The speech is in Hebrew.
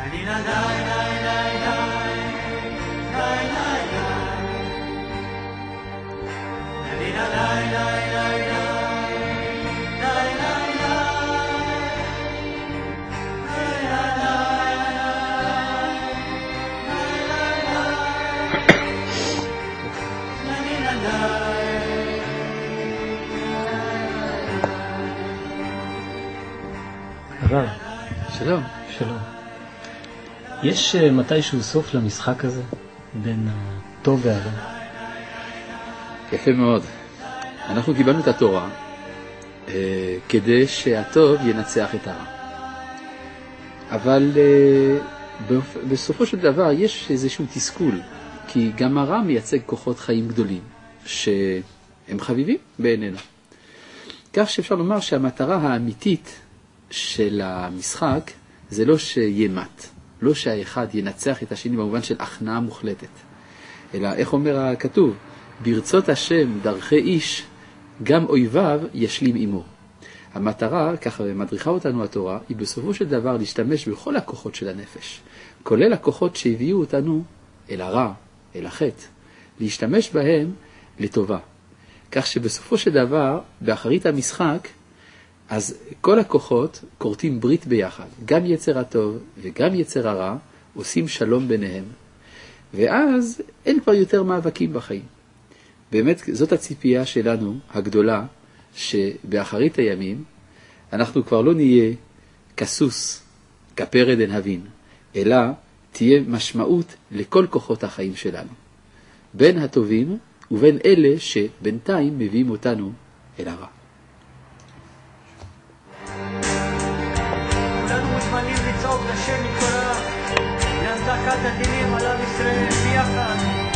הרב, שלום. שלום. יש מתישהו סוף למשחק הזה בין הטוב והרע? יפה מאוד. אנחנו קיבלנו את התורה כדי שהטוב ינצח את הרע. אבל בסופו של דבר יש איזשהו תסכול, כי גם הרע מייצג כוחות חיים גדולים שהם חביבים בעינינו. כך שאפשר לומר שהמטרה האמיתית של המשחק זה לא שימת, לא שהאחד ינצח את השני במובן של הכנעה מוחלטת, אלא איך אומר הכתוב, ברצות השם דרכי איש גם אויביו ישלים עמו. המטרה, ככה מדריכה אותנו התורה, היא בסופו של דבר להשתמש בכל הכוחות של הנפש, כולל הכוחות שהביאו אותנו אל הרע, אל החטא, להשתמש בהם לטובה. כך שבסופו של דבר, באחרית המשחק, אז כל הכוחות קורטים ברית ביחד, גם יצר הטוב וגם יצר הרע עושים שלום ביניהם, ואז אין כבר יותר מאבקים בחיים. באמת זאת הציפייה שלנו הגדולה, שבאחרית הימים אנחנו כבר לא נהיה כסוס, כפרד אין הבין, אלא תהיה משמעות לכל כוחות החיים שלנו, בין הטובים ובין אלה שבינתיים מביאים אותנו אל הרע. מוזמנים לצעוק לשם מכל העם, להנצחת הדינים על עם ישראל ביחד.